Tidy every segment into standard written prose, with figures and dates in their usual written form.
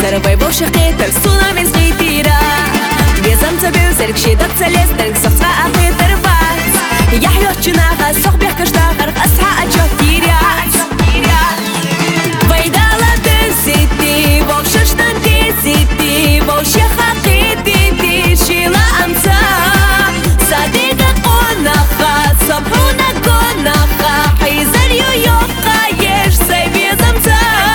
Зарабай боши хейтер, сунами сгейтира Безам цабил зерк шедат целестер, ксавца ахейтер бац Яхьёх чунаха, сохбех каштахар, асха ачох тиряц Вайдала десити, волшештан десити Волше хакити, шила амца Садига онаха, собруна гонаха Хайзар юйоха, еш сай безамца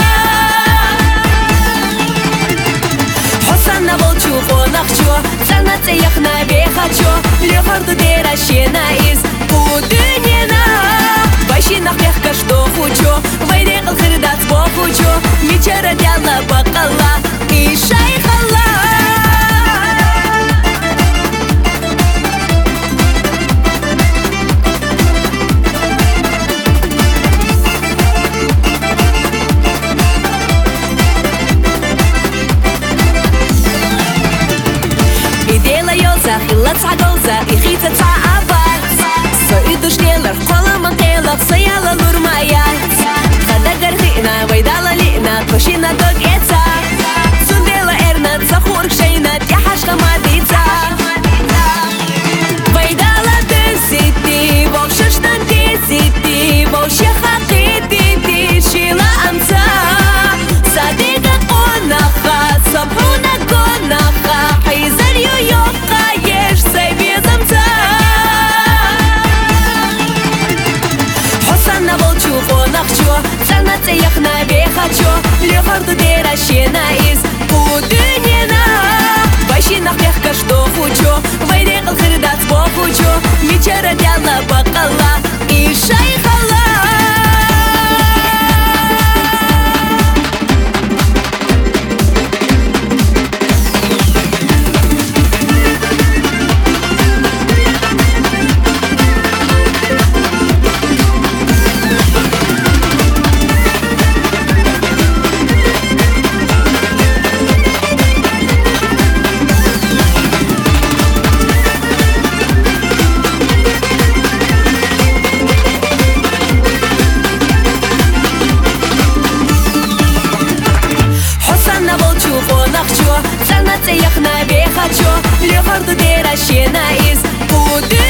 Хосанна волчу вонахчо, царнаце яхна бехачо Лехарду деращена из пудынена Вайшинах мягко что хучо, вайрекал хырдац бохучо Мичара дяла бакала и шайхала Хилац аголза и хитаца абац Соиду шнелар, кола манкелав, саяла лурмаяц Хада гархина, вайдала лина, кошина догеца Сундела эрна, цахурк шейна, тяхашка мадица Вайдала десити, волшештан десити Волше хакити, шила амца Садига онаха, собруна гонаха Хайзар юйоха Царнаце яхна бехачо, лехарду деращена из пудынена Вайшинах мягко что хучо, вайрекал хырдац бохучо Мичара дяла бакала и шайхала Царнаце яхна бехачо, лехарду деращена из пуды